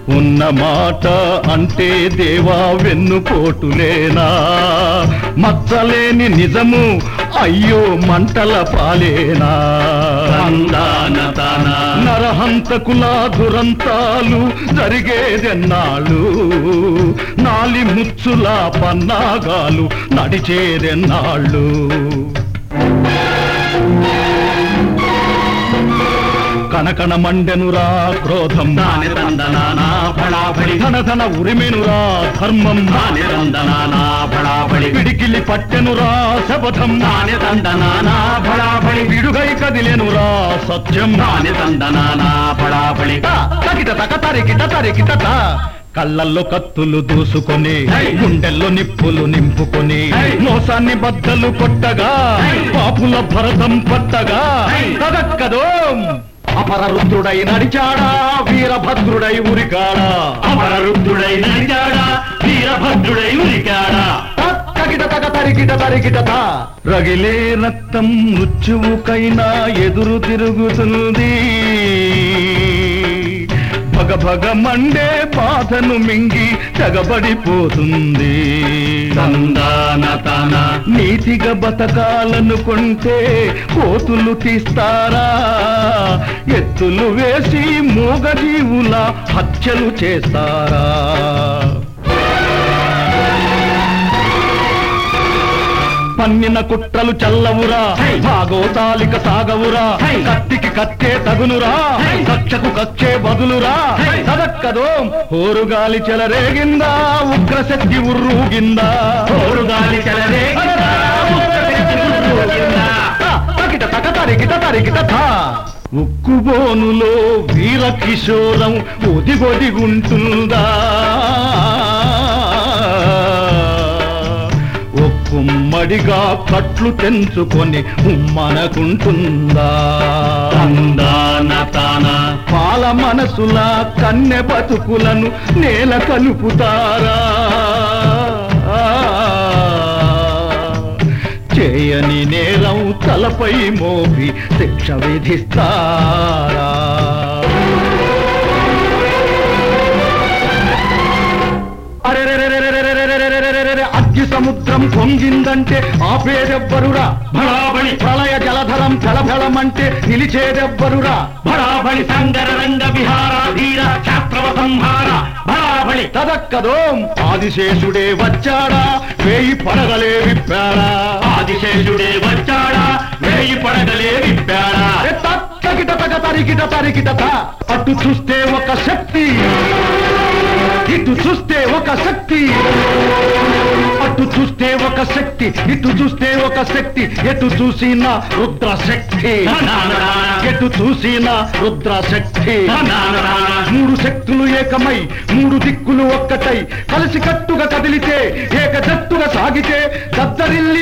ఉన్న మాట అంటే దేవా వెన్నుపోటులేనా మచ్చలేని నిజము అయ్యో మంటల పాలేనా నరహంతకుల దురంతాలు జరిగేదెన్నాళ్ళు నాలి ముచ్చుల పన్నాగాలు నడిచేదెన్నాళ్ళు కనకన మండెనురా క్రోధం ధన ఉరిమెనురా ధర్మం పిడికిలి పట్టెనురా శపథం విడుగై కదిలెనురా సత్యం తరికిట కళ్ళల్లో కత్తులు దూసుకొని గుండెల్లో నిప్పులు నింపుకొని మోసాన్ని బద్దలు కొట్టగా పాపుల భరతం పట్టగా తదక్కదో అపరరుద్రుడై నడిచాడా వీరభద్రుడై ఉరికాడా అపరరుద్రుడై నడిచాడా వీరభద్రుడై ఉరికాడా తరికిట రగిలే రక్తం మృత్యువుకైనా ఎదురు తిరుగుతుంది భగభగ మండే బాధను మింగి తెగబడిపోతుంది నీతిగా బతకాలనుకుంటే కోతులు తీస్తారా ఎత్తులు వేసి మూగజీవుల హత్యలు చేస్తారా పన్నిన కుట్రలు చల్లవురా భాగోతాలిక సాగవురా కత్తికి కత్తే తగునురా కక్షకు కచ్చే బదులురా తదక్కదో హోరుగాలి చెలరేగిందా ఉగ్రశక్తి ఉర్రూగిందా హోరుగాలి చెలరేగిందా తరికిట ఉక్కుబోనులో వీర కిశోరం ఒదిగొదిగుంటుందా ఉమ్మడిగా కట్లు తెంచుకొని ఉమ్మనకుంటుందా పాల మనసుల కన్నె బతుకులను నేల కలుపుతారా చేయని నేరం తలపై మోపి శిక్ష విధిస్తారా అగ్గి సముద్రం పొంగిందంటే ఆపేదెవ్వరురా భళాబళి ప్రళయ జలధరం ఫలఫలమంటే నిలిచేదెవ్వరురా భళాబళి సంగర రంగ విహారాధీర శాస్త్రవ సంహార భళాబళి తదక్కదో ఆదిశేషుడే వచ్చాడా వేయి పడగలే విప్పాడా ఆదిశేషుడే వచ్చాడా వేయి పడగలే విప్పాడా తరికిట అటు చూస్తే ఒక శక్తి ఇటు చూస్తే ఒక శక్తి అటు చూస్తే ఒక శక్తి ఇటు చూస్తే ఒక శక్తి ఎటు చూసిన రుద్రశక్తి ఎటు చూసిన రుద్రశక్తి మూడు శక్తులు ఏకమై మూడు దిక్కులు ఒక్కటై కలిసి కట్టుగా కదిలితే ఏక జట్టుగా సాగితే దద్దరిల్లి